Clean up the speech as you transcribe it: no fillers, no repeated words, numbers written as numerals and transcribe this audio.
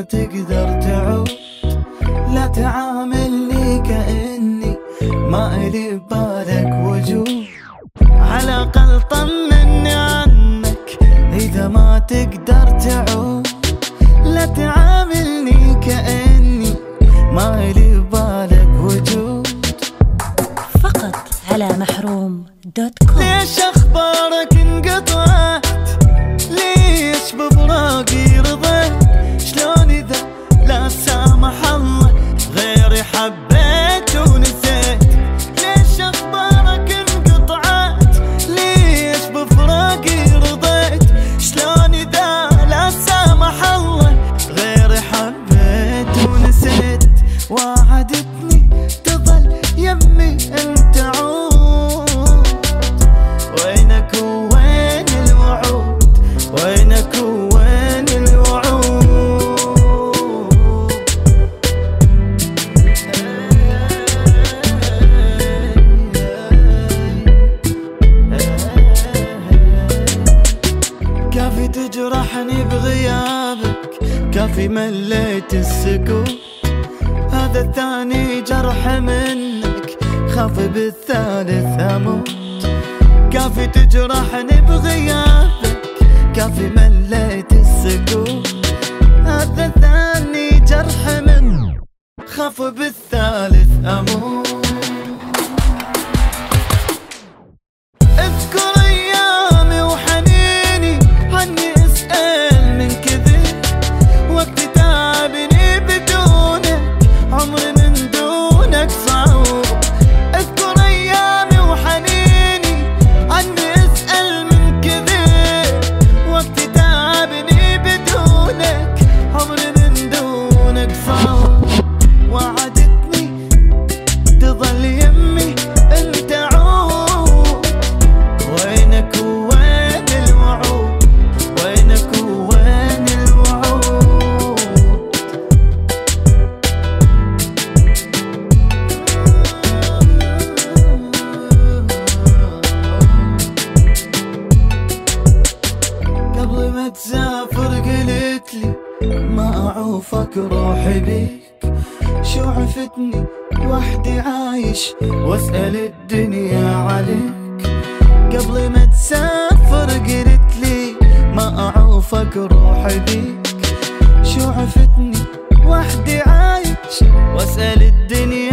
تقدر تعود. لا تعاملني كأني ما إلي ببالك وجود. على الأقل طمني عنك إذا ما تقدر تعود. لا تعاملني كأني ما إلي ببالك وجود. فقط على محروم.com. ليش أخبارك انقطعت؟ ليش بفراقي رضيت؟ شلون إذا لا سامح الله غيري حبيت ونسيت؟ ليش أخبارك انقطعت؟ ليش بفراقي رضيت؟ شلون إذا لا سامح الله غيري حبيت ونسيت؟ وعدتني تظل يمي انت عود. وينك وين الوعود؟ وينك وين الوعود؟ كافي تجرحني بغيابك، كافي مليت السكوت. هذا الثاني جرح منك، خاف بالثالث أموت. كافي تجرحني بغيابك، كافي مليت السكوت. هذا الثاني جرح منك، خاف بالثالث أموت. اذكر أيامي وحنيني عني اسأل من كذب. وقت تعبني بدونك، عمري من دونك صعوب. اذكر أيامي وحنيني عني اسأل من كذب. وقت تعبني بدونك، عمري من دونك صعوب. وعدتني تظل يمي انت عود. وينك وين الوعود؟ وينك وين الوعود؟ قبل ما تسافر قلتلي ما أعوفك روحي بيك. شو عفتني وحدي عايش واسأل الدنيا عليك. قبل ما تسافر قلتلي ما أعوفك روحي بيك. شو عفتني وحدي عايش واسأل الدنيا